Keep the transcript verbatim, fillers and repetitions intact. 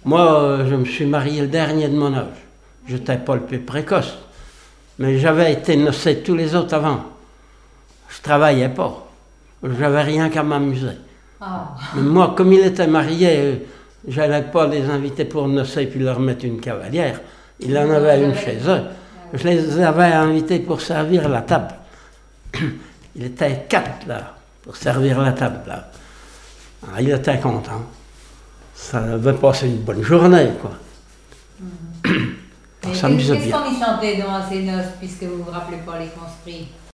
Moi, je me suis marié le dernier de mon âge. Je n'étais pas le plus précoce. Mais j'avais été nocé tous les autres avant. Je ne travaillais pas. J'avais rien qu'à m'amuser. Ah. Mais moi, comme il était marié, je n'allais pas les inviter pour nocer puis leur mettre une cavalière. Il en avait une chez eux. Je les avais invités pour servir la table. Il était quatre là, pour servir la table là. Alors, il était content. Ça avait passé une bonne journée, quoi. Mmh. On s'amusait bien. Qu'est-ce qu'on y chantait dans ces noces, puisque vous ne vous rappelez pas les conscrits?